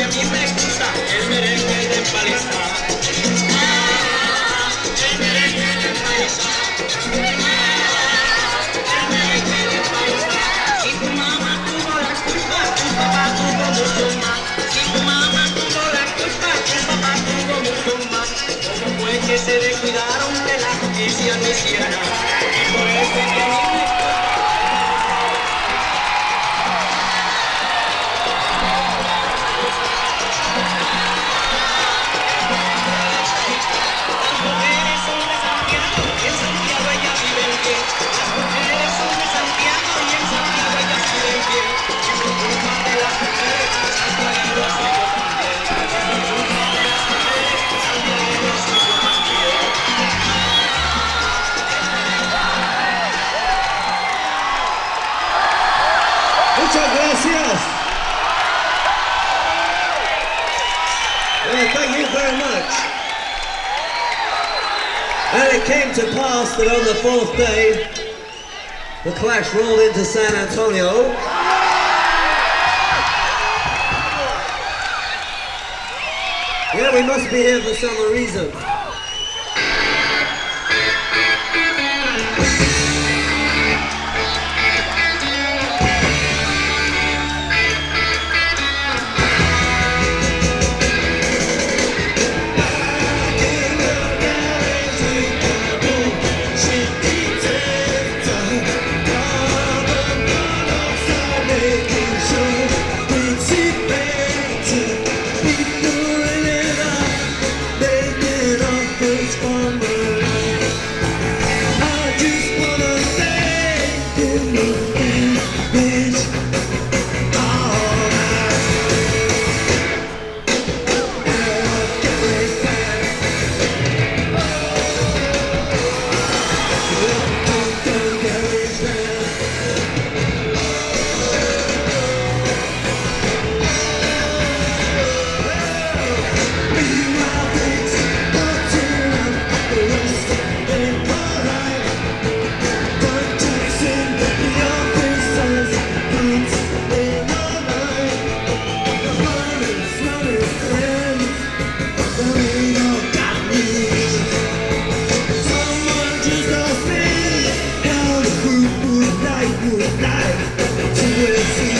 a mí me gusta el merengue de Paisa. El merengue de Paisa. El merengue de Paisa. Si tu mamá tuvo la culpa, tu papá tuvo mucho más. Si tu mamá tuvo la culpa, tu papá tuvo mucho más. ¿Cómo fue que se descuidaron de la justicia no hiciera nada? Y por eso es que a mí me Muchas gracias. Well, thank you very much. And it came to pass that on the fourth day, the Clash rolled into San Antonio. Yeah, we must be here for some reason. To